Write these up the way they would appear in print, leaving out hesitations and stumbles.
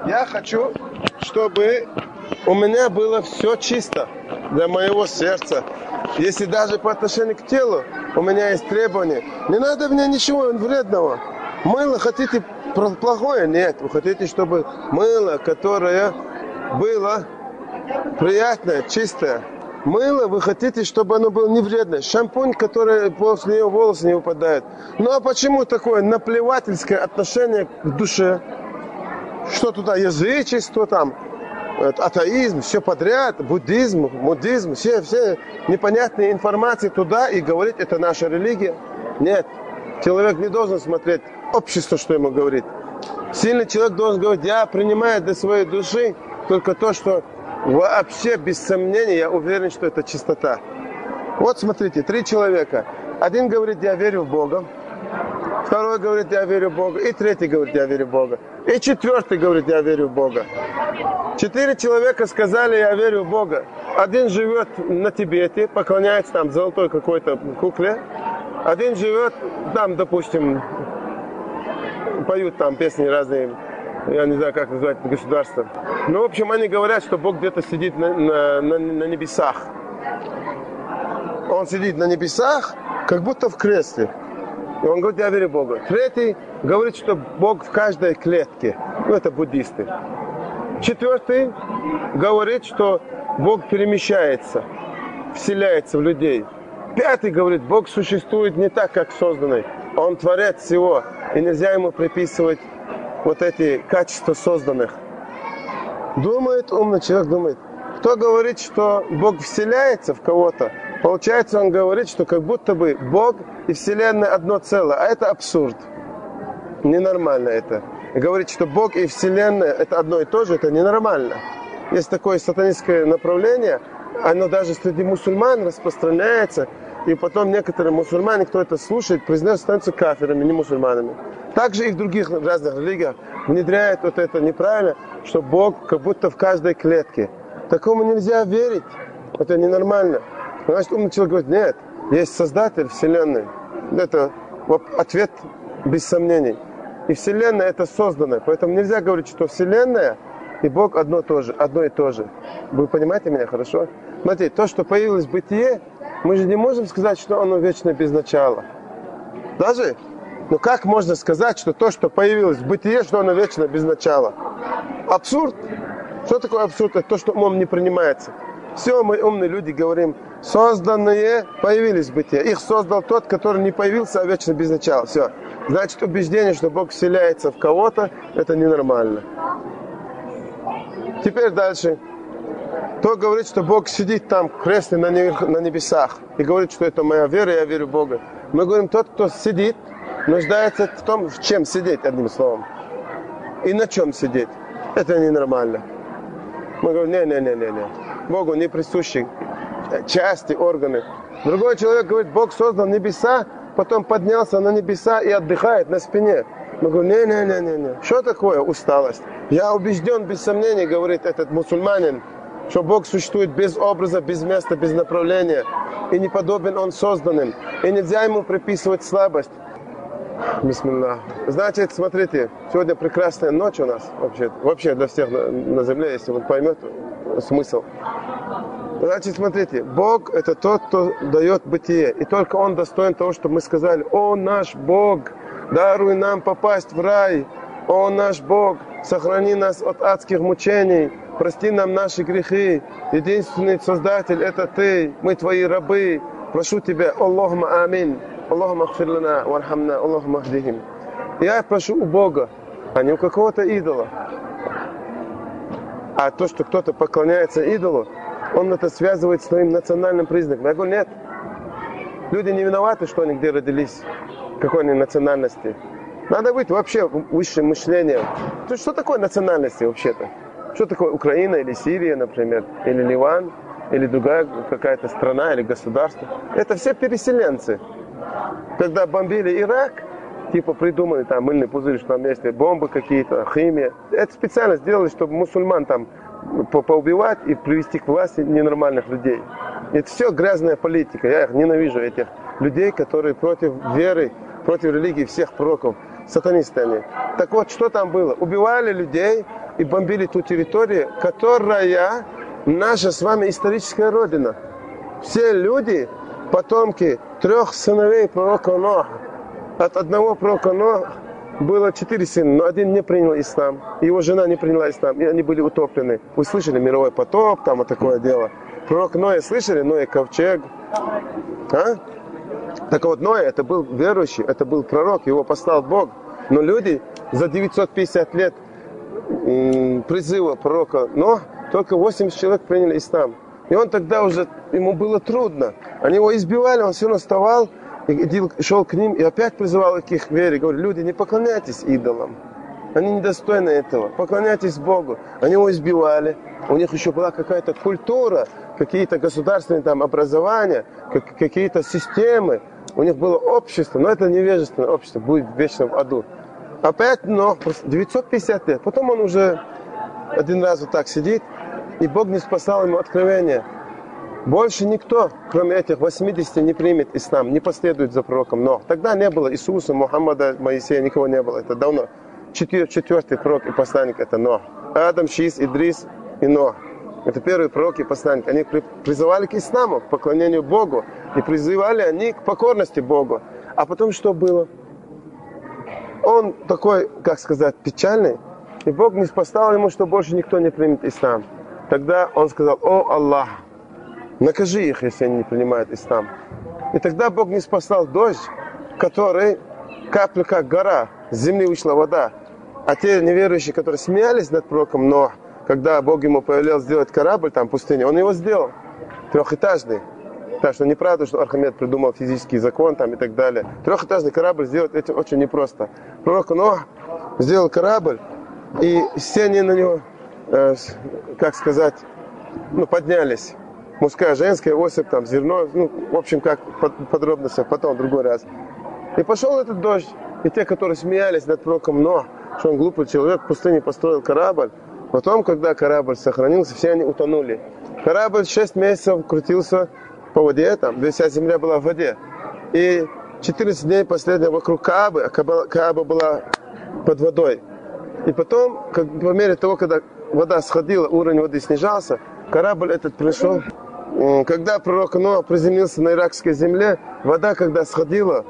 Я хочу, чтобы у меня было все чисто для моего сердца. Если даже по отношению к телу у меня есть требования, не надо мне ничего вредного. Мыло хотите плохое? Нет. Вы хотите, чтобы мыло, которое было приятное, чистое. Мыло вы хотите, чтобы оно было не вредное. Шампунь, который после него волосы не выпадают. Ну а почему такое наплевательское отношение к душе? Что туда язычество там, атеизм, все подряд, буддизм, муддизм, все непонятные информации туда и говорить, это наша религия. Нет, человек не должен смотреть общество, что ему говорит. Сильный человек должен говорить, я принимаю для своей души только то, что вообще без сомнения, я уверен, что это чистота. Вот смотрите, 3 человека. Один говорит, я верю в Бога. Второй говорит, я верю в Бога. И третий говорит, я верю в Бога. И 4-й говорит, я верю в Бога. 4 человека сказали, я верю в Бога. Один живет на Тибете, поклоняется там золотой какой-то кукле. Один живет там, допустим, поют там песни разные, я не знаю, как называть государство. Ну, в общем, они говорят, что Бог где-то сидит на небесах. Он сидит на небесах, как будто в кресле. И он говорит, я верю в Бога. Третий говорит, что Бог в каждой клетке. Ну, это буддисты. 4-й говорит, что Бог перемещается, вселяется в людей. 5-й говорит, Бог существует не так, как созданный. Он творец всего. И нельзя ему приписывать вот эти качества созданных. Думает, умный человек думает. Кто говорит, что Бог вселяется в кого-то, получается, он говорит, что как будто бы Бог и Вселенная одно целое. А это абсурд. Ненормально это. И говорит, что Бог и Вселенная это одно и то же, это ненормально. Есть такое сатанистское направление, оно даже среди мусульман распространяется, и потом некоторые мусульмане, кто это слушает, признают, становятся кафирами, не мусульманами. Также и в других разных религиях внедряют вот это неправильно, что Бог как будто в каждой клетке. Такому нельзя верить. Это ненормально. Значит, умный человек говорит, нет, есть Создатель Вселенной. Это ответ без сомнений. И Вселенная это созданное. Поэтому нельзя говорить, что Вселенная и Бог одно и то же. Вы понимаете меня хорошо? Смотрите, то, что появилось в бытие, мы же не можем сказать, что оно вечно без начала. Даже? Но как можно сказать, что то, что появилось в бытие, что оно вечно без начала? Абсурд. Что такое абсурд? Это то, что умом не принимается. Все мы, умные люди, говорим, созданные появились в бытие. Их создал тот, который не появился, а вечно без начала. Все. Значит, убеждение, что Бог вселяется в кого-то, это ненормально. Теперь дальше. Кто говорит, что Бог сидит там в кресле на небесах и говорит, что это моя вера, я верю в Бога. Мы говорим, тот, кто сидит, нуждается в том, в чем сидеть, одним словом. И на чем сидеть. Это ненормально. Мы говорим, не. Богу не присущи части, органы. Другой человек говорит, Бог создал небеса, потом поднялся на небеса и отдыхает на спине. Мы говорим, не. Что такое усталость? Я убежден, без сомнения, говорит этот мусульманин, что Бог существует без образа, без места, без направления. И не подобен Он созданным. И нельзя ему приписывать слабость. Бисмилlah. Значит, смотрите, сегодня прекрасная ночь у нас. Вообще для всех на земле, если он поймет смысл. Значит, смотрите, Бог это тот, кто дает бытие. И только Он достоин того, чтобы мы сказали, о наш Бог, даруй нам попасть в рай. О наш Бог, сохрани нас от адских мучений. Прости нам наши грехи. Единственный Создатель это Ты. Мы Твои рабы. Прошу Тебя, Аллахума амин. Аллахума гфир лана вархамна. Аллахума ахдихим. Я прошу у Бога, а не у какого-то идола. А то, что кто-то поклоняется идолу, он это связывает с своим национальным признаком. Я говорю, нет. Люди не виноваты, что они где родились, какой они национальности. Надо быть вообще высшим мышлением. То есть, что такое национальности вообще-то? Что такое Украина или Сирия, например, или Ливан, или другая какая-то страна или государство? Это все переселенцы. Когда бомбили Ирак, типа придумали там мыльный пузырь, что там есть бомбы какие-то, химия. Это специально сделали, чтобы мусульман там поубивать и привести к власти ненормальных людей. Это все грязная политика. Я их ненавижу, этих людей, которые против веры, против религии всех пророков. Сатанисты они. Так вот, что там было? Убивали людей, и бомбили ту территорию, которая наша с вами историческая родина. Все люди, потомки 3 сыновей пророка Ноха. От одного пророка Ноха было 4 сына, но один не принял ислам. Его жена не приняла ислам, и они были утоплены. Вы слышали мировой потоп, там вот такое дело. Пророк Ноя слышали? Ноя ковчег. А? Так вот, Ноя, это был верующий, это был пророк, его послал Бог. Но люди за 950 лет призыва пророка Ноя, только 80 человек приняли ислам. И он тогда уже, ему было трудно. Они его избивали, он все равно вставал, и шел к ним и опять призывал их к их вере. Говорит, люди, не поклоняйтесь идолам. Они недостойны этого. Поклоняйтесь Богу. Они его избивали. У них еще была какая-то культура, какие-то государственные там образования, какие-то системы. У них было общество, но это невежественное общество, будет вечно в аду. Опять, но 950 лет. Потом он уже один раз вот так сидит, и Бог не спасал ему откровение. Больше никто, кроме этих 80, не примет ислам, не последует за пророком. Но тогда не было Иисуса, Мухаммада, Моисея, никого не было. Это давно. Четвертый пророк и посланник это Нох. Адам, Шиис, Идрис и Нох. Это первые пророки и посланники. Они призывали к исламу, к поклонению Богу. И призывали они к покорности Богу. А потом что было? Он такой, как сказать, печальный. И Бог не спасал ему, что больше никто не примет ислам. Тогда он сказал, о Аллах, накажи их, если они не принимают ислам. И тогда Бог не спасал дождь, который капля как гора, с земли вышла вода. А те неверующие, которые смеялись над пророком, но когда Бог ему повелел сделать корабль там в пустыне, он его сделал, 3-этажный. Так что неправда, что Архимед придумал физический закон там и так далее. 3-этажный корабль сделать это очень непросто. Пророк Нох сделал корабль, и стены на него, как сказать, поднялись. Мужская, женская, осыпь, там, зерно, в общем, как подробности, потом в другой раз. И пошел этот дождь, и те, которые смеялись над пророком Нох, что он глупый человек, в пустыне построил корабль. Потом, когда корабль сохранился, все они утонули. Корабль 6 месяцев крутился по воде, там, вся земля была в воде. И 14 дней последнего вокруг Каабы, а Кааба была под водой. И потом, по мере того, когда вода сходила, уровень воды снижался, корабль этот пришел. Когда пророк Ноах приземлился на иракской земле, вода, когда сходила,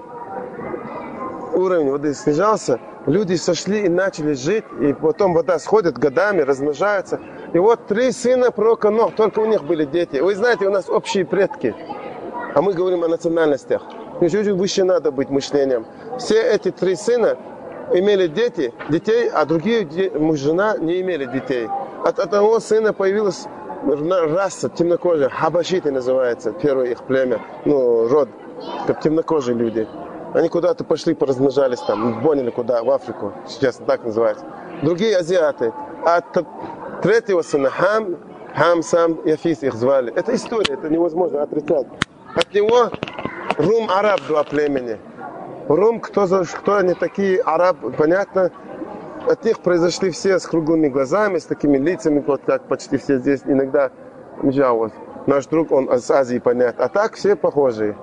уровень воды снижался, люди сошли и начали жить, и потом вода сходит годами, размножается. И вот 3 сына пророка Ноах, только у них были дети. Вы знаете, у нас общие предки, а мы говорим о национальностях. Чуть выше надо быть мышлением. Все эти 3 сына имели детей, а другие муж и жена не имели детей. От одного сына появилась раса темнокожая, хабашиты называется, первое их племя, род, как темнокожие люди. Они куда-то пошли, поразмножались там, поняли куда, в Африку, сейчас так называется. Другие азиаты. А от 3-го сына Хам, Сам, Яфис их звали. Это история, это невозможно отрицать. От него Рум, Араб, 2 племени. Рум, кто они такие, Араб, понятно. От них произошли все с круглыми глазами, с такими лицами, вот как почти все здесь. Иногда, наш друг, он из Азии, понятно. А так все похожие.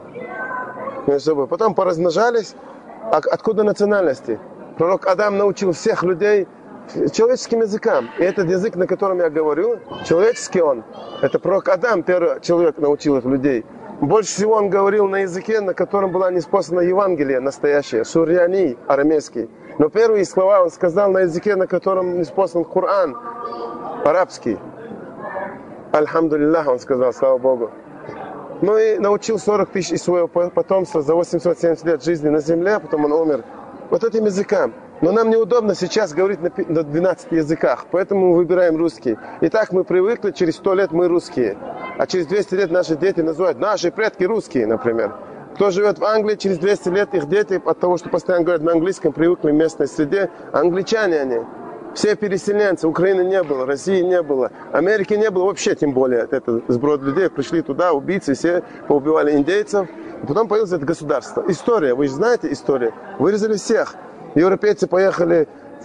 Потом поразмножались. Откуда национальности? Пророк Адам научил всех людей человеческим языкам. И этот язык, на котором я говорю, человеческий он. Это пророк Адам, первый человек, научил их людей. Больше всего он говорил на языке, на котором была ниспослана Евангелие настоящее, сурьяни, арамейский. Но первые слова он сказал на языке, на котором ниспослан Коран, арабский. Альхамдулиллах, он сказал, слава Богу. И научил 40 тысяч из своего потомства за 870 лет жизни на земле, а потом он умер. Вот этим языкам. Но нам неудобно сейчас говорить на 12 языках, поэтому мы выбираем русский. И так мы привыкли, через 100 лет мы русские. А через 200 лет наши дети называют наши предки русские, например. Кто живет в Англии, через 200 лет их дети от того, что постоянно говорят на английском, привыкли в местной среде. Англичане они. Все переселенцы. Украины не было, России не было, Америки не было вообще, тем более. Это сброд людей пришли туда, убийцы, все поубивали индейцев. И потом появилось это государство. История, вы же знаете историю. Вырезали всех. Европейцы поехали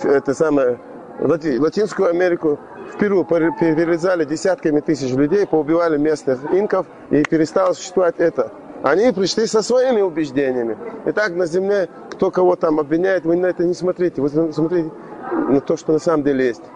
в Латинскую Америку, в Перу, перерезали десятками тысяч людей, поубивали местных инков, и перестало существовать это. Они пришли со своими убеждениями. И так на земле, кто кого там обвиняет, вы на это не смотрите. Вы смотрите на то, что на самом деле есть.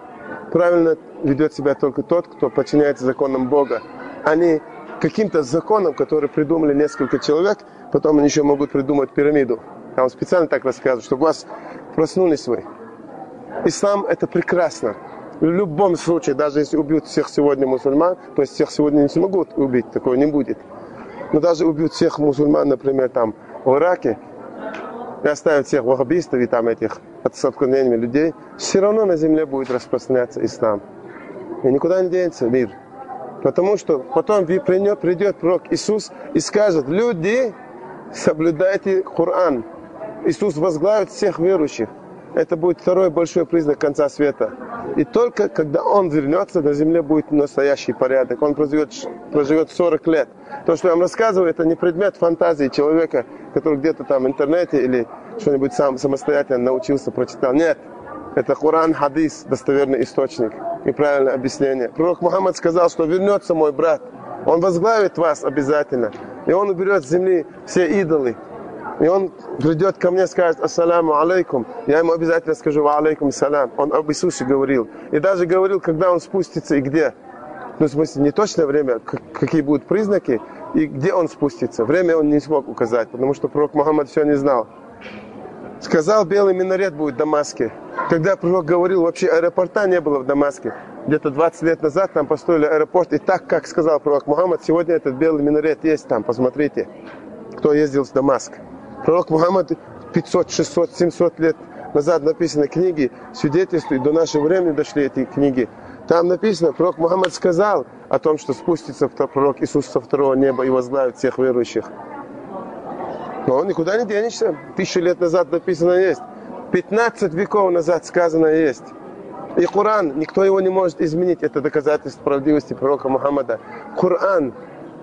правильно ведет себя только тот, кто подчиняется законам Бога, а не каким-то законам, которые придумали несколько человек, потом они еще могут придумать пирамиду. Я вам специально так рассказываю, чтобы у вас проснулись вы. Ислам – это прекрасно. В любом случае, даже если убьют всех сегодня мусульман, то есть всех сегодня не смогут убить, такого не будет. Но даже убьют всех мусульман, например, там в Ираке, и оставят всех ваххабистов и там этих с отклонениями людей, все равно на земле будет распространяться ислам. И никуда не денется мир. Потому что потом придет пророк Иисус и скажет: люди, соблюдайте Коран. Иисус возглавит всех верующих. Это будет второй большой признак конца света. И только когда Он вернется, на земле будет настоящий порядок. Он проживет 40 лет. То, что я вам рассказываю, это не предмет фантазии человека, который где-то там в интернете или что-нибудь сам самостоятельно научился, прочитал. Нет. Это Коран, хадис, достоверный источник и правильное объяснение. Пророк Мухаммад сказал, что вернется мой брат. Он возглавит вас обязательно. И он уберет с земли все идолы. И он придет ко мне и скажет: ассаламу алейкум. Я ему обязательно скажу: ва алейкум салам. Он об Иисусе говорил. И даже говорил, когда он спустится и где. Ну, в смысле, не точное время, какие будут признаки, и где он спустится. Время он не смог указать, потому что пророк Мухаммад все не знал. Сказал, белый минарет будет в Дамаске. Когда пророк говорил, вообще аэропорта не было в Дамаске. Где-то 20 лет назад там построили аэропорт. И так, как сказал пророк Мухаммад, сегодня этот белый минарет есть там. Посмотрите, кто ездил в Дамаск. Пророк Мухаммад 500, 600, 700 лет назад написаны книги, свидетельствуют, до нашего времени дошли эти книги. Там написано, пророк Мухаммад сказал о том, что спустится пророк Иисус со второго неба и возглавит всех верующих. Но никуда не денешься. 1000 лет назад написано есть. 15 веков назад сказано есть. И Коран, никто его не может изменить. Это доказательство правдивости пророка Мухаммада. Коран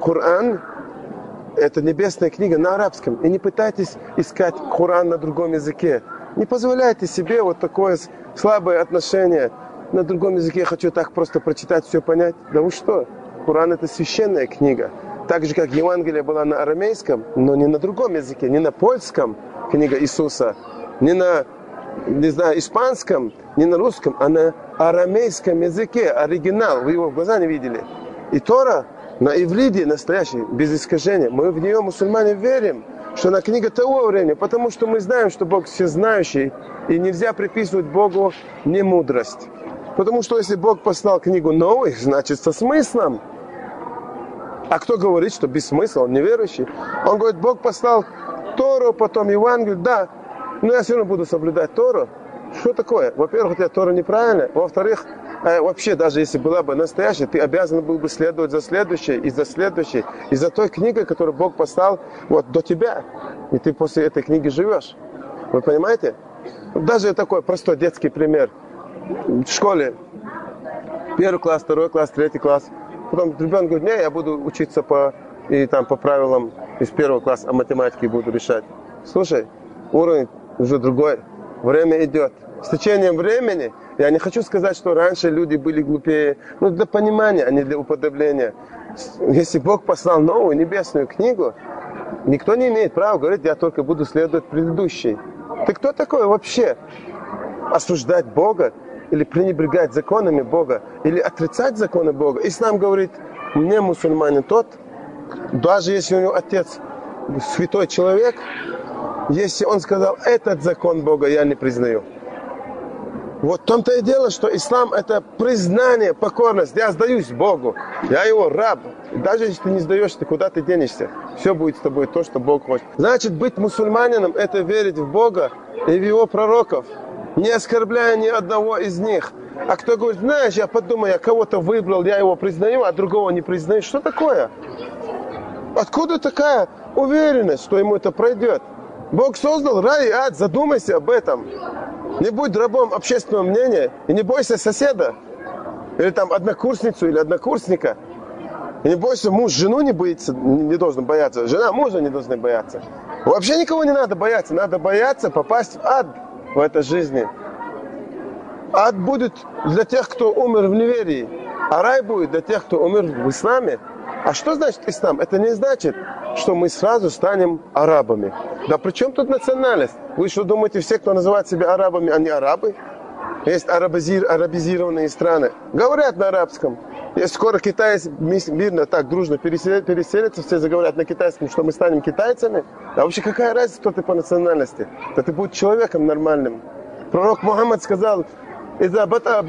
это небесная книга на арабском. И не пытайтесь искать Коран на другом языке. Не позволяйте себе вот такое слабое отношение. На другом языке я хочу так просто прочитать, все понять. Да вы что? Коран это священная книга. Так же, как Евангелие была на арамейском, но не на другом языке, не на польском, книга Иисуса, не на, не знаю, испанском, не на русском, а на арамейском языке, оригинал. Вы его в глаза не видели. И Тора на иврите настоящий, без искажения. Мы в нее, мусульмане, верим, что она книга того времени, потому что мы знаем, что Бог всезнающий, и нельзя приписывать Богу немудрость. Потому что если Бог послал книгу новую, значит со смыслом. А кто говорит, что без смысла, он неверующий? Он говорит, Бог послал Тору, потом Евангелие, да, но я все равно буду соблюдать Тору. Что такое? Во-первых, у тебя Тора неправильная. Во-вторых, вообще, даже если была бы настоящая, ты обязан был бы следовать за следующей, и за той книгой, которую Бог послал вот до тебя. И ты после этой книги живешь. Вы понимаете? Даже такой простой детский пример. В школе 1 класс, 2 класс, 3 класс. Потом ребенок говорит, не, я буду учиться по правилам из 1 класса, а математики буду решать. Слушай, уровень уже другой. Время идет. С течением времени, я не хочу сказать, что раньше люди были глупее, но для понимания, а не для уподобления. Если Бог послал новую небесную книгу, никто не имеет права говорить, я только буду следовать предыдущей. Ты кто такой вообще? Осуждать Бога? Или пренебрегать законами Бога? Или отрицать законы Бога? Ислам говорит, мне мусульманин тот, даже если у него отец святой человек, если он сказал, этот закон Бога я не признаю. Вот в том-то и дело, что ислам это признание, покорность. Я сдаюсь Богу, я его раб. И даже если ты не сдаешься, куда ты денешься? Все будет с тобой то, что Бог хочет. Значит, быть мусульманином это верить в Бога и в его пророков, не оскорбляя ни одного из них. А кто говорит, знаешь, я подумаю, я кого-то выбрал, я его признаю, а другого не признаю. Что такое? Откуда такая уверенность, что ему это пройдет? Бог создал рай и ад, задумайся об этом. Не будь рабом общественного мнения и не бойся соседа. Или там однокурсницу или однокурсника. И не бойся, муж жену не боится, не должен бояться. Жена мужа не должна бояться. Вообще никого не надо бояться. Надо бояться попасть в ад в этой жизни. Ад будет для тех, кто умер в неверии. А рай будет для тех, кто умер в исламе. А что значит ислам? Это не значит, что мы сразу станем арабами. Да при чем тут национальность? Вы что думаете, все, кто называет себя арабами, они арабы? Есть арабизированные страны. Говорят на арабском. Если скоро китайцы мирно так дружно переселятся, все заговорят на китайском, что мы станем китайцами. А вообще какая разница, кто ты по национальности? Да ты будешь человеком нормальным. Пророк Мухаммад сказал: если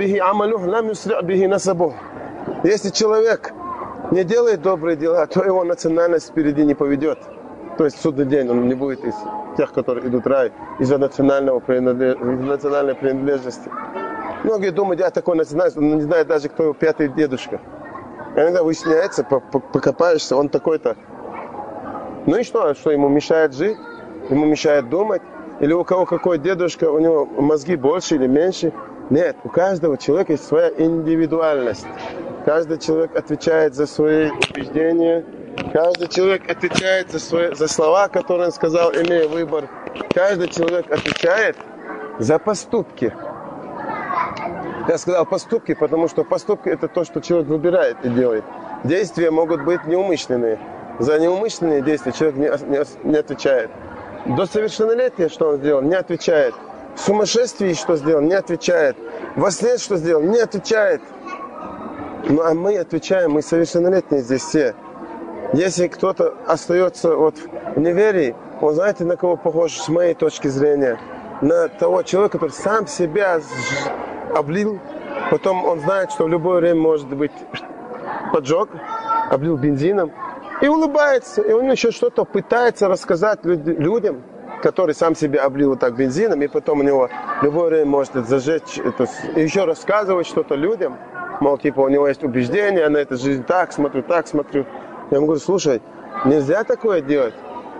человек не делает добрые дела, то его национальность впереди не поведет. То есть в судный день он не будет из тех, которые идут в рай, из-за национальной принадлежности. Многие думают, я такой национальность, он не знает даже, кто его пятый дедушка. Иногда выясняется, покопаешься, он такой-то. Ну и что ему мешает жить? Ему мешает думать? Или у кого какой дедушка, у него мозги больше или меньше? Нет, у каждого человека есть своя индивидуальность. Каждый человек отвечает за свои убеждения. Каждый человек отвечает за слова, которые он сказал, имея выбор. Каждый человек отвечает за поступки. Я сказал поступки, потому что поступки – это то, что человек выбирает и делает. Действия могут быть неумышленные. За неумышленные действия человек не отвечает. До совершеннолетия, что он сделал, не отвечает. В сумасшествии, что сделал, не отвечает. Во сне, что сделал, не отвечает. Ну а мы отвечаем, мы совершеннолетние здесь все. Если кто-то остается в неверии, он, знаете, на кого похож, с моей точки зрения? На того человека, который сам себя облил, потом он знает, что в любое время может быть поджог, облил бензином, и улыбается, и он еще что-то пытается рассказать людям, который сам себя облил вот так бензином, и потом у него в любое время может зажечь, и еще рассказывать что-то людям, мол, типа у него есть убеждение, я на эту жизнь так смотрю. Я ему говорю: слушай, нельзя такое делать.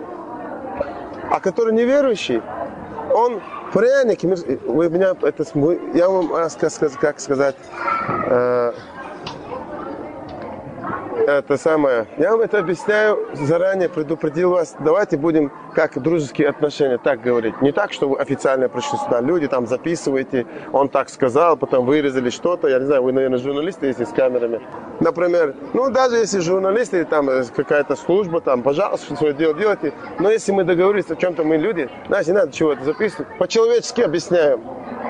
А который неверующий, он пряник, вы меня, я вам, как сказать, это самое, я вам это объясняю заранее, предупредил вас, давайте будем как дружеские отношения, так говорить. Не так, что вы официально пришли сюда, люди там записываете, он так сказал, потом вырезали что-то, я не знаю, вы, наверное, журналисты, если с камерами. Например, даже если журналисты, там какая-то служба, там, пожалуйста, свое дело делайте, но если мы договорились о чем-то, мы люди, знаете, не надо чего-то записывать, по-человечески объясняем.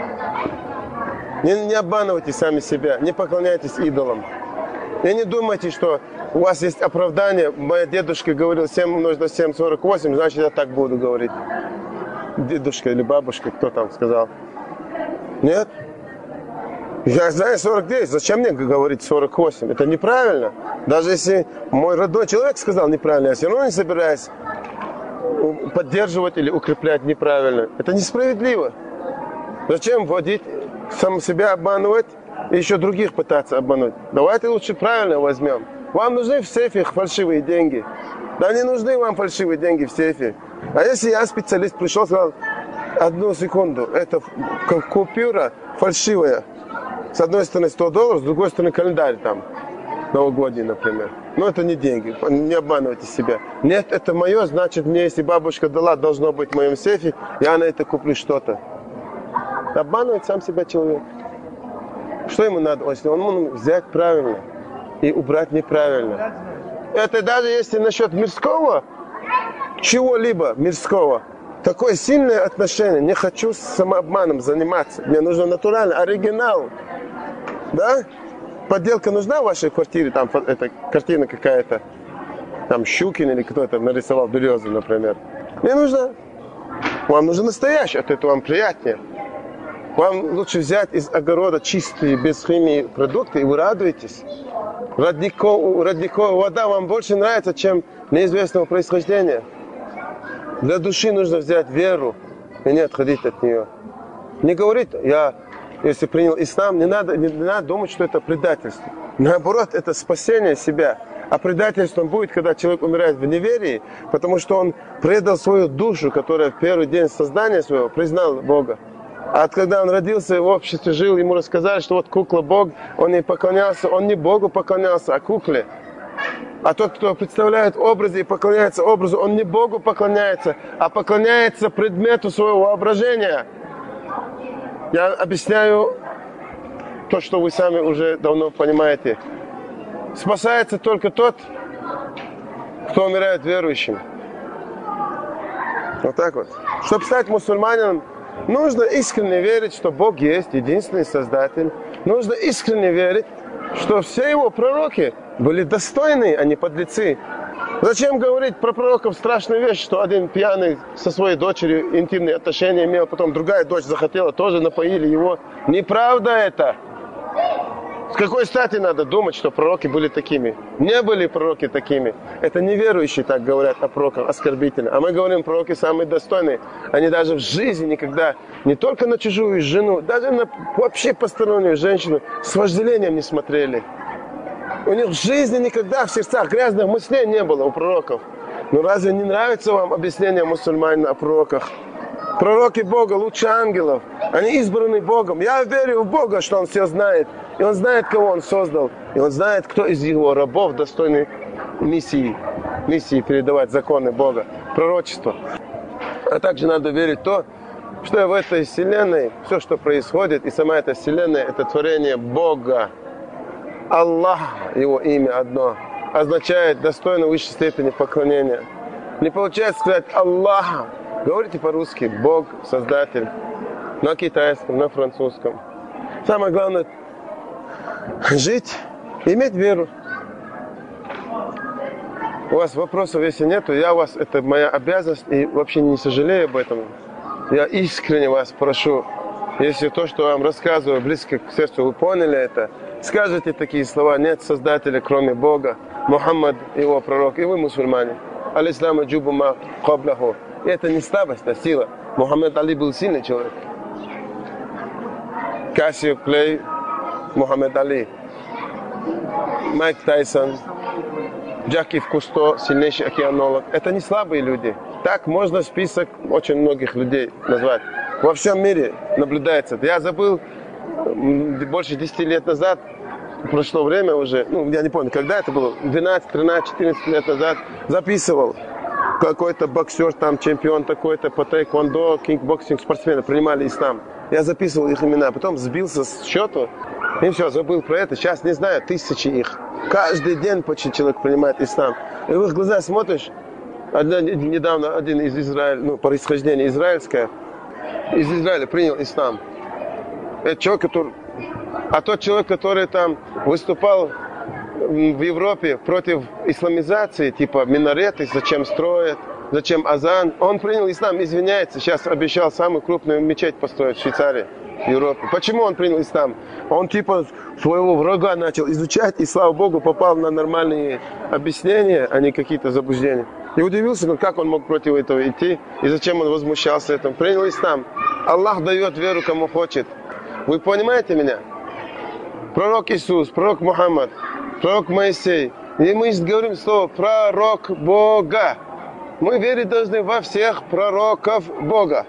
Не обманывайте сами себя, не поклоняйтесь идолам. И не думайте, что у вас есть оправдание. Моя дедушка говорил 7 умножить на 7 48, значит я так буду говорить. Дедушка или бабушка, кто там сказал? Нет? Я знаю 49, зачем мне говорить 48? Это неправильно. Даже если мой родной человек сказал неправильно, я все равно не собираюсь поддерживать или укреплять неправильно. Это несправедливо. Зачем вводить, сам себя обманывать? И еще других пытаться обмануть. Давайте лучше правильно возьмем. Вам нужны в сейфе фальшивые деньги. Да не нужны вам фальшивые деньги в сейфе. А если я специалист пришел и сказал: одну секунду, это купюра фальшивая. С одной стороны $100, с другой стороны календарь там, новогодний, например. Но это не деньги, не обманывайте себя. Нет, это мое, значит мне, если бабушка дала, должно быть в моем сейфе, я на это куплю что-то. Обманывает сам себя человек. Что ему надо? Он может взять правильно и убрать неправильно. Это даже если насчет мирского, чего-либо мирского, такое сильное отношение. Не хочу самообманом заниматься. Мне нужно натурально, оригинал. Да? Подделка нужна в вашей квартире? Там эта картина какая-то. Там Щукин или кто-то нарисовал березу, например. Не нужна. Вам нужно настоящее, от этого вам приятнее. Вам лучше взять из огорода чистые, без химии продукты, и вы радуетесь. Родниковая вода вам больше нравится, чем неизвестного происхождения. Для души нужно взять веру и не отходить от нее. Не говорить: если принял ислам, не надо думать, что это предательство. Наоборот, это спасение себя. А предательством будет, когда человек умирает в неверии, потому что он предал свою душу, которая в первый день создания своего признал Бога. А когда он родился, в обществе жил, ему рассказали, что вот кукла Бог, он ей поклонялся, он не Богу поклонялся, а кукле. А тот, кто представляет образы и поклоняется образу, он не Богу поклоняется, а поклоняется предмету своего воображения. Я объясняю то, что вы сами уже давно понимаете. Спасается только тот, кто умирает верующим. Вот так вот. Чтобы стать мусульманином, Нужно искренне верить, что Бог есть единственный Создатель. Нужно искренне верить, что все его пророки были достойны, а не подлецы. Зачем говорить про пророков страшную вещь, что один пьяный со своей дочерью интимные отношения имел, потом другая дочь захотела, тоже напоили его. Неправда это. С какой стати надо думать, что пророки были такими? Не были пророки такими. Это неверующие так говорят о пророках оскорбительно. А мы говорим, пророки самые достойные. Они даже в жизни никогда, не только на чужую жену, даже на вообще постороннюю женщину с вожделением не смотрели. У них в жизни никогда в сердцах грязных мыслей не было у пророков. Но разве не нравится вам объяснение мусульман о пророках? Пророки Бога лучше ангелов. Они избраны Богом. Я верю в Бога, что Он все знает. И Он знает, кого Он создал. И Он знает, кто из Его рабов достойный миссии передавать законы Бога, пророчество. А также надо верить в то, что в этой вселенной, все, что происходит, и сама эта вселенная, это творение Бога. Аллах, Его имя одно, означает достойно высшей степени поклонения. Не получается сказать Аллах. Говорите по-русски Бог, Создатель. На китайском, на французском. Самое главное жить, иметь веру. У вас вопросов, если нету, это моя обязанность, и вообще не сожалею об этом. Я искренне вас прошу, если то, что я вам рассказываю, близко к сердцу, вы поняли это, скажите такие слова: нет Создателя, кроме Бога, Мухаммад, его пророк, и вы мусульмане. Аль-Исламу джубу ма кабляху. И это не слабость, а сила. Мухаммад Али был сильный человек. Кассио Клей, Мухаммад Али, Майк Тайсон, Джаки Кусто, сильнейший океанолог. Это не слабые люди. Так можно список очень многих людей назвать. Во всем мире наблюдается. Я забыл, больше 10 лет назад, прошло время уже, я не помню, когда это было, 12, 13, 14 лет назад, записывал. Какой-то боксер, там чемпион такой-то по тэквондо, кингбоксинг, спортсмены принимали ислам. Я записывал их имена, потом сбился с счету, и все, забыл про это. Сейчас не знаю, тысячи их. Каждый день почти человек принимает ислам. И в их глаза смотришь, недавно один из Израиля, по происхождению израильское, из Израиля принял ислам. Это человек, тот человек, который там выступал в Европе против исламизации, типа минареты, зачем строят, зачем азан. Он принял ислам, извиняется, сейчас обещал самую крупную мечеть построить в Швейцарии, в Европе. Почему он принял ислам? Он типа своего врага начал изучать, и слава Богу, попал на нормальные объяснения, а не какие-то заблуждения. И удивился, как он мог против этого идти, и зачем он возмущался этим. Принял ислам. Аллах дает веру, кому хочет. Вы понимаете меня? Пророк Иисус, пророк Мухаммад, пророк Моисей. И мы говорим слово пророк Бога. Мы верить должны во всех пророков Бога.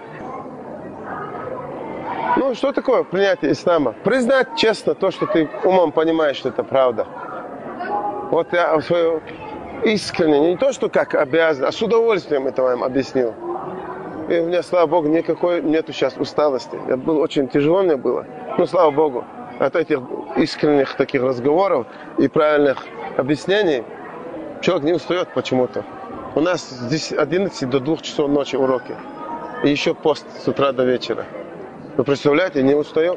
Что такое принятие ислама? Признать честно то, что ты умом понимаешь, что это правда. Вот я свое искренне, не то, что как обязан, а с удовольствием это вам объяснил. И у меня, слава Богу, никакой нету сейчас усталости. Очень тяжело мне было. Слава Богу, от этих искренних таких разговоров и правильных объяснений человек не устает почему-то. У нас здесь 11 до 2 часов ночи уроки. И еще пост с утра до вечера. Вы представляете, не устаем.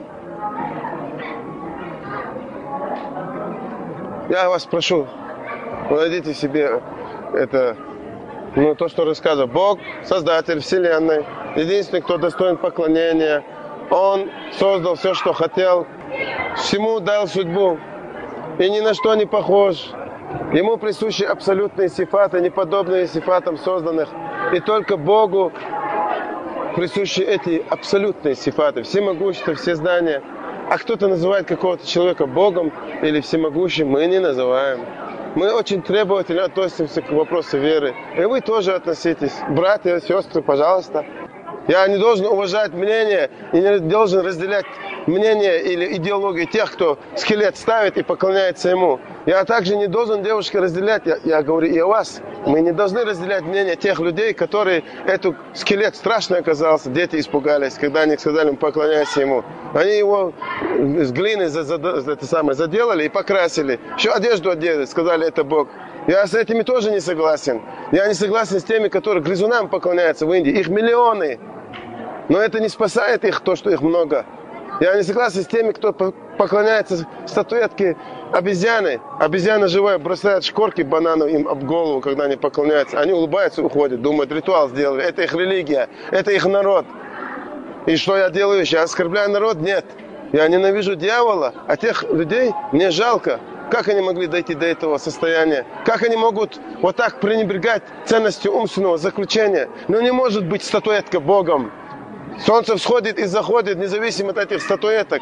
Я вас прошу, найдите себе это, то, что рассказывал. Бог, Создатель Вселенной, единственный, кто достоин поклонения. Он создал все, что хотел, всему дал судьбу и ни на что не похож. Ему присущи абсолютные сифаты, неподобные сифатам созданных. И только Богу присущи эти абсолютные сифаты, всемогущество, всезнание. А кто-то называет какого-то человека Богом или всемогущим, мы не называем. Мы очень требовательно относимся к вопросу веры. И вы тоже относитесь. Братья, сестры, пожалуйста. Я не должен уважать мнение и не должен разделять мнение или идеологию тех, кто скелет ставит и поклоняется ему. Я также не должен, девушка, разделять, я говорю и о вас. Мы не должны разделять мнение тех людей, которые этот скелет страшный оказался. Дети испугались, когда они сказали, мы поклоняемся ему. Они его с глины заделали и покрасили. Еще одежду одели, сказали, это Бог. Я с этими тоже не согласен. Я не согласен с теми, которые грызунам поклоняются в Индии. Их миллионы. Но это не спасает их, то, что их много. Я не согласен с теми, кто поклоняется статуэтке обезьяны. Обезьяна живая бросает шкорки бананов им об голову, когда они поклоняются. Они улыбаются, уходят, думают, ритуал сделали. Это их религия, это их народ. И что я делаю? Я оскорбляю народ? Нет. Я ненавижу дьявола, а тех людей мне жалко. Как они могли дойти до этого состояния? Как они могут вот так пренебрегать ценностью умственного заключения? Но не может быть статуэтка Богом. Солнце всходит и заходит, независимо от этих статуэток.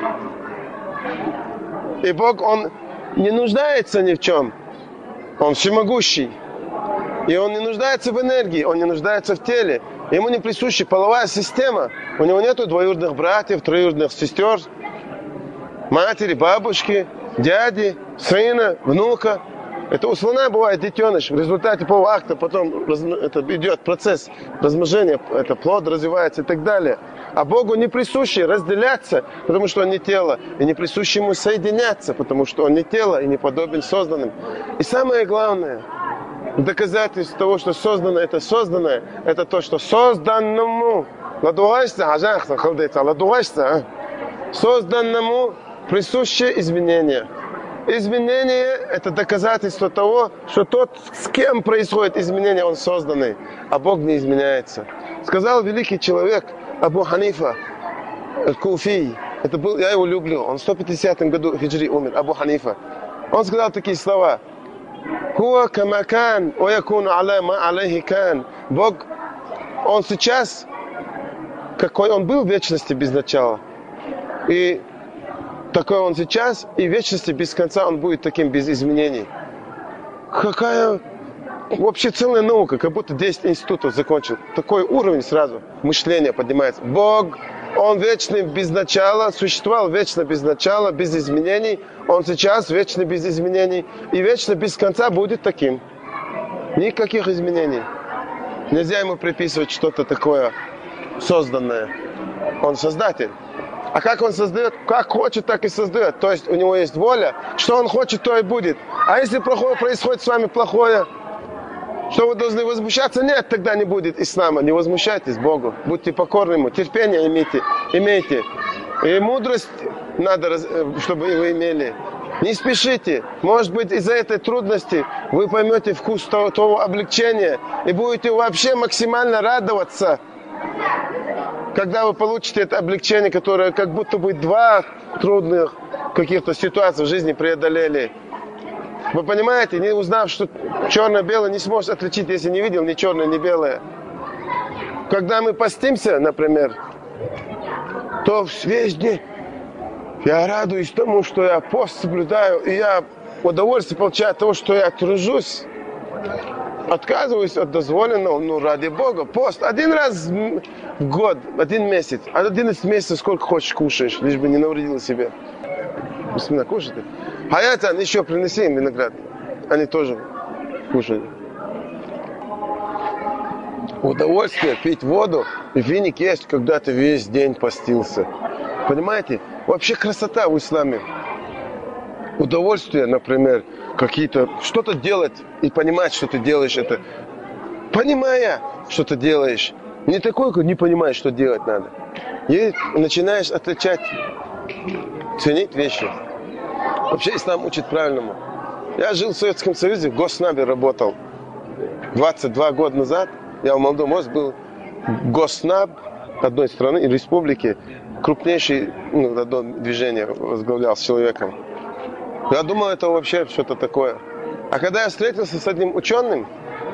И Бог, Он не нуждается ни в чем. Он всемогущий. И Он не нуждается в энергии, Он не нуждается в теле. Ему не присуща половая система. У него нету двоюродных братьев, троюродных сестер, матери, бабушки, дяди, сына, внука. Это у слона бывает детеныш. В результате полового акта потом это идет процесс размножения, это плод развивается и так далее. А Богу не присуще разделяться, потому что Он не тело. И не присуще Ему соединяться, потому что Он не тело и не подобен созданным. И самое главное, доказательство того, что создано, это созданное, это то, что созданному, созданному присуще изменение. Изменение – это доказательство того, что тот, с кем происходит изменение, он созданный, а Бог не изменяется. Сказал великий человек Абу Ханифа Аль-Куфи, это был, я его люблю, он в 150 году хиджри умер, Абу Ханифа. Он сказал такие слова: «Хуа камакан, оякуну аля ма алейхи кан». Бог, Он сейчас, какой Он был в вечности без начала, и такой Он сейчас, и в вечности без конца Он будет таким без изменений. Какая вообще целая наука, как будто 10 институтов закончил. Такой уровень сразу мышления поднимается. Бог, Он вечный без начала, существовал вечно без начала, без изменений. Он сейчас вечно без изменений. И вечно без конца будет таким. Никаких изменений. Нельзя Ему приписывать что-то такое созданное. Он создатель. А как Он создает? Как хочет, так и создает. То есть у Него есть воля. Что Он хочет, то и будет. А если происходит с вами плохое, что вы должны возмущаться? Нет, тогда не будет ислама. Не возмущайтесь Богу. Будьте покорны Ему. Терпение имейте. И мудрость надо, чтобы вы имели. Не спешите. Может быть, из-за этой трудности вы поймете вкус того облегчения и будете вообще максимально радоваться, когда вы получите это облегчение, которое как будто бы 2 трудных каких-то ситуаций в жизни преодолели. Вы понимаете, не узнав, что черное-белое, не сможешь отличить, если не видел ни черное, ни белое. Когда мы постимся, например, то весь день я радуюсь тому, что я пост соблюдаю, и я удовольствие получаю от того, что я тружусь. Отказываюсь от дозволенного, ради Бога. Пост 1 раз в год, 1 месяц. А 11 месяцев сколько хочешь кушаешь, лишь бы не навредил себе. Бисмилlah, кушайте. Хаятан, еще принеси им виноград. Они тоже кушают. Удовольствие пить воду и виник есть, когда ты весь день постился. Понимаете? Вообще красота в исламе. Удовольствие, например, что-то делать и понимать, что ты делаешь это. Понимая, что ты делаешь. Не такой, как не понимаешь, что делать надо. И начинаешь отличать, ценить вещи. Вообще ислам учит правильному. Я жил в Советском Союзе, в Госнабе работал. 22 года назад я в молодом возрасте был Госнаб одной страны и республики. Крупнейшее одно движение возглавлял с человеком. Я думал, это вообще что-то такое. А когда я встретился с одним ученый,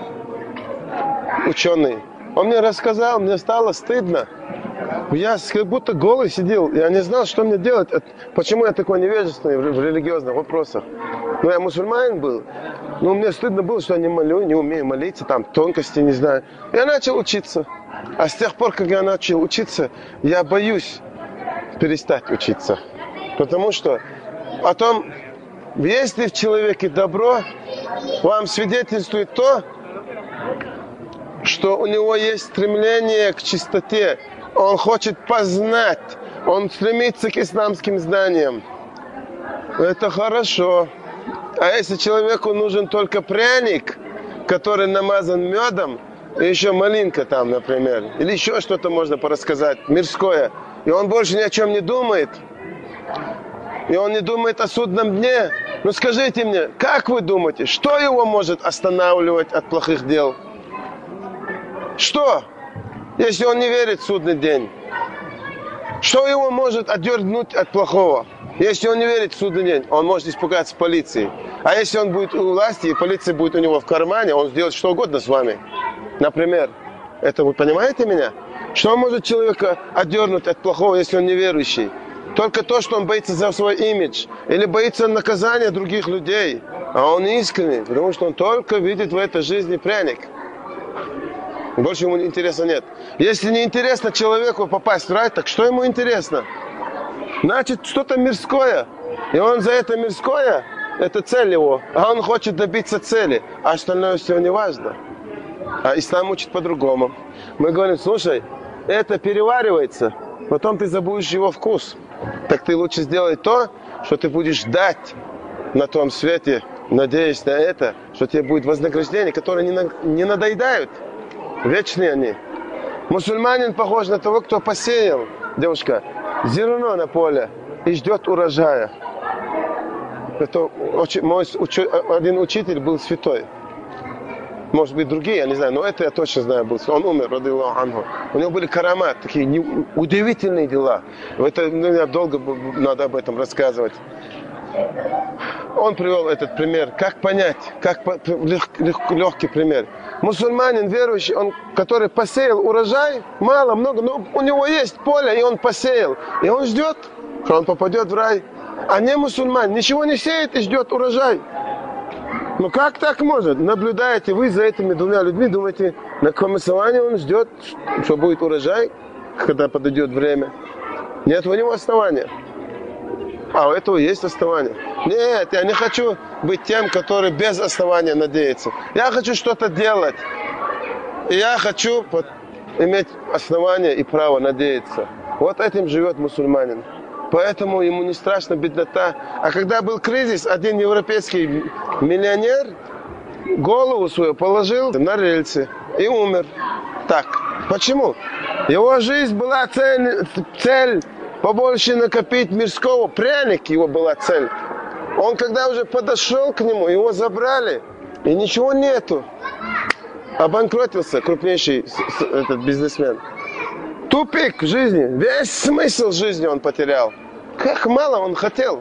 он мне рассказал, мне стало стыдно. Я как будто голый сидел, я не знал, что мне делать. Почему я такой невежественный в религиозных вопросах? Я мусульманин был, но мне стыдно было, что я не молю, не умею молиться, там тонкости не знаю. Я начал учиться. А с тех пор, как я начал учиться, я боюсь перестать учиться. Потому что о том, есть ли в человеке добро, вам свидетельствует то, что у него есть стремление к чистоте. Он хочет познать, он стремится к исламским знаниям. Это хорошо. А если человеку нужен только пряник, который намазан медом, и еще малинка там, например, или еще что-то можно порассказать, мирское, и он больше ни о чем не думает, и он не думает о судном дне. Ну скажите мне, как вы думаете, что его может останавливать от плохих дел? Что? Если он не верит в судный день? Что его может отдернуть от плохого? Если он не верит в судный день, он может испугаться полиции. А если он будет у власти, и полиция будет у него в кармане, он сделает что угодно с вами. Например, это вы понимаете меня? Что может человека отдернуть от плохого, если он неверующий? Только то, что он боится за свой имидж, или боится наказания других людей. А он искренний, потому что он только видит в этой жизни пряник. Больше ему интереса нет. Если не интересно человеку попасть в рай, так что ему интересно? Значит, что-то мирское. И он за это мирское, это цель его. А он хочет добиться цели. А остальное все не важно. А ислам учит по-другому. Мы говорим, слушай, это переваривается, потом ты забудешь его вкус. Так ты лучше сделай то, что ты будешь ждать на том свете, надеясь на это, что тебе будет вознаграждение, которое не надоедают. Вечные они. Мусульманин похож на того, кто посеял, девушка, зерно на поле и ждет урожая. Это мой один учитель был святой. Может быть, другие, я не знаю, но это я точно знаю был. Он умер, радиллаху анху. У него были карамат, такие удивительные дела. Это, долго надо об этом рассказывать. Он привел этот пример. Как понять? Легкий пример. Мусульманин верующий, который посеял урожай, мало, много, но у него есть поле, и он посеял. И он ждет, что он попадет в рай. А не мусульманин ничего не сеет и ждет урожай. Ну как так может? Наблюдаете вы за этими двумя людьми, думаете, на каком основании он ждет, что будет урожай, когда подойдет время? Нет у него основания. А у этого есть основание. Нет, я не хочу быть тем, который без основания надеется. Я хочу что-то делать. И я хочу иметь основание и право надеяться. Вот этим живет мусульманин. Поэтому ему не страшна беднота. А когда был кризис, один европейский миллионер голову свою положил на рельсы и умер. Так, почему? Его жизнь была цель побольше накопить мирского. Пряник его была цель. Он когда уже подошел к нему, его забрали, и ничего нету. Обанкротился крупнейший этот бизнесмен. Тупик в жизни. Весь смысл жизни он потерял. Как мало он хотел.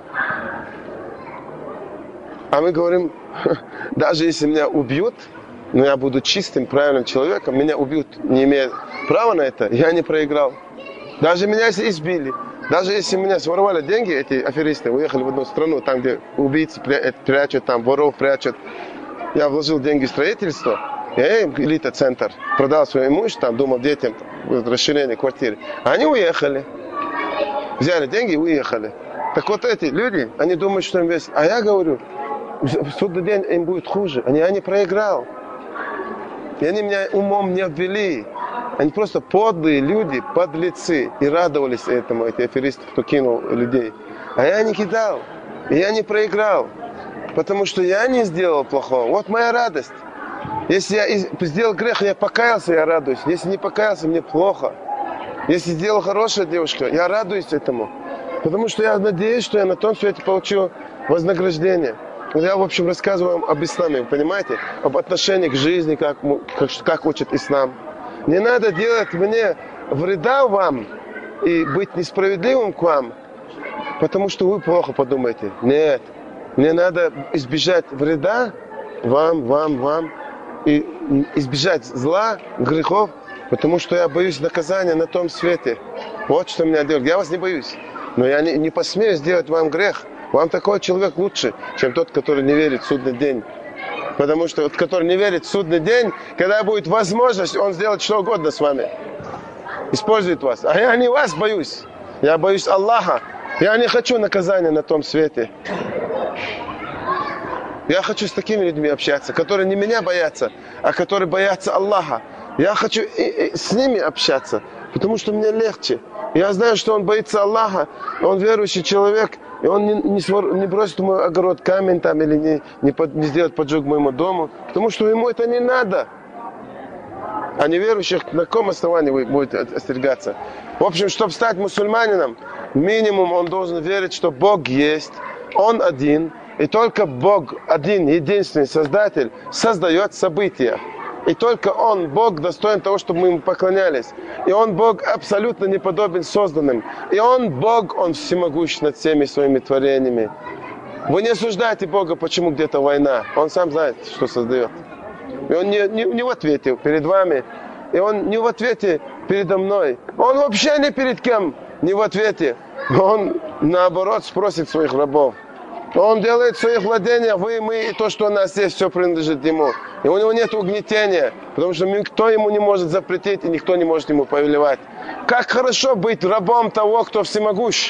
А мы говорим, даже если меня убьют, но я буду чистым, правильным человеком, меня убьют, не имея права на это, я не проиграл. Даже меня если избили, даже если меня своровали деньги, эти аферисты, уехали в одну страну, там, где убийцы прячут, там воров прячут. Я вложил деньги в строительство, я им элита-центр, продал свое имущество, там, думал детям, расширение квартиры. Они уехали. Взяли деньги и уехали. Так вот эти люди, они думают, что им весело. А я говорю, в судный день им будет хуже. Я не проиграл. И они меня умом не обвели. Они просто подлые люди, подлецы. И радовались этому, эти аферисты, кто кинул людей. А я не кидал. И я не проиграл. Потому что я не сделал плохого. Вот моя радость. Если я сделал грех, я покаялся, я радуюсь. Если не покаялся, мне плохо. Если сделала хорошая девушка, я радуюсь этому. Потому что я надеюсь, что я на том свете получу вознаграждение. Я, в общем, рассказываю вам об исламе, вы понимаете? Об отношении к жизни, как учит ислам. Не надо делать мне вреда вам и быть несправедливым к вам, потому что вы плохо подумаете. Нет. Мне надо избежать вреда вам и избежать зла, грехов, потому что я боюсь наказания на том свете. Вот что меня делает. Я вас не боюсь. Но я не посмею сделать вам грех. Вам такой человек лучше, чем тот, который не верит в судный день. Потому что тот, который не верит в судный день, когда будет возможность, он сделает что угодно с вами. Использует вас. А я не вас боюсь. Я боюсь Аллаха. Я не хочу наказания на том свете. Я хочу с такими людьми общаться, которые не меня боятся, а которые боятся Аллаха. Я хочу с ними общаться, потому что мне легче. Я знаю, что он боится Аллаха, он верующий человек, и он не бросит в мой огород камень там, или не сделает поджог моему дому, потому что ему это не надо. А неверующих на каком основании вы будете остерегаться? В общем, чтобы стать мусульманином, минимум он должен верить, что Бог есть, Он один, и только Бог один, единственный Создатель, создает события. И только Он, Бог, достоин того, чтобы мы Ему поклонялись. И Он, Бог, абсолютно не подобен созданным. И Он, Бог, Он всемогущ над всеми своими творениями. Вы не осуждаете Бога, почему где-то война. Он сам знает, что создает. И Он не в ответе перед вами. И Он не в ответе передо мной. Он вообще ни перед кем не в ответе. Он, наоборот, спросит своих рабов. Он делает в своих владениях, вы, мы, и то, что у нас есть, все принадлежит Ему. И у Него нет угнетения, потому что никто Ему не может запретить, и никто не может Ему повелевать. Как хорошо быть рабом того, кто всемогущ.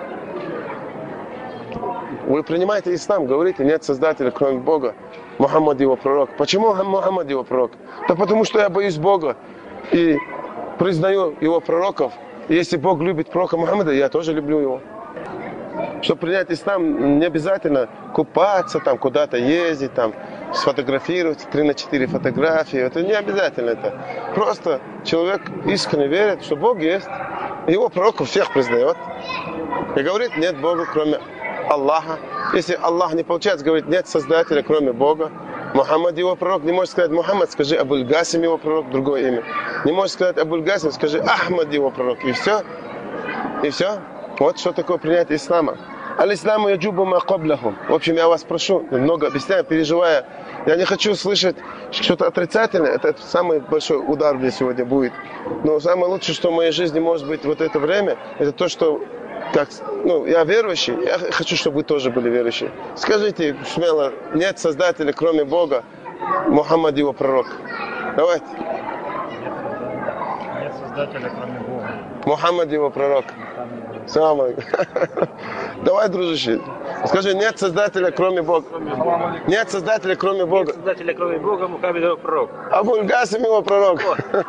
Вы принимаете ислам, говорите, нет Создателя, кроме Бога. Мухаммад Его пророк. Почему Мухаммад Его пророк? Да потому что я боюсь Бога и признаю Его пророков. И если Бог любит пророка Мухаммада, я тоже люблю Его. Чтобы принять ислам, не обязательно купаться, там, куда-то ездить, там, сфотографировать, 3-4 фотографии. Это не обязательно. Это просто человек искренне верит, что Бог есть. Его пророков всех признает. И говорит, нет Бога, кроме Аллаха. Если Аллах не получается, говорит, нет Создателя, кроме Бога. Мухаммад Его пророк. Не можешь сказать Мухаммад, скажи Абуль-Гасим Его пророк, другое имя. Не можешь сказать Абуль-Гасим, скажи Ахмад Его пророк. И все. И все. Вот что такое принятие ислама. Аль-исламу яджубу ма каблахум. В общем, я вас прошу, много объясняю, переживая. Я не хочу слышать что-то отрицательное. Это самый большой удар мне сегодня будет. Но самое лучшее, что в моей жизни может быть вот это время, это то, что я верующий, я хочу, чтобы вы тоже были верующие. Скажите смело, нет Создателя, кроме Бога, Мухаммад Его пророк. Давайте. Нет Создателя, кроме Бога. Мухаммад Его пророк. Салам. Давай, дружище. Скажи, нет Создателя, кроме Бога. Нет Создателя, кроме Бога. Нет Создателя, кроме Бога, Мухаммад Его пророк. Абуль-Гасим Его пророк.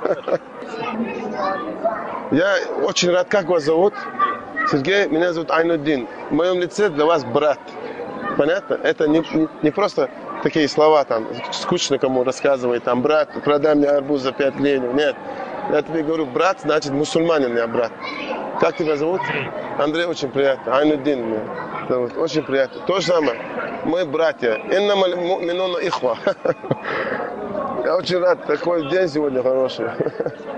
Я очень рад. Как вас зовут? Сергей, меня зовут Айнуддин. В моем лице для вас брат. Понятно? Это не просто такие слова, там, скучно кому рассказывать, там, брат, продай мне арбуз за 5 ленив. Нет. Я тебе говорю, брат, значит, мусульманин я брат. Как тебя зовут? Андрей, очень приятно. Айнуддин меня зовут. Очень приятно. То же самое. Мы братья. Иннамаль му'минуна ихва. Я очень рад. Такой день сегодня хороший.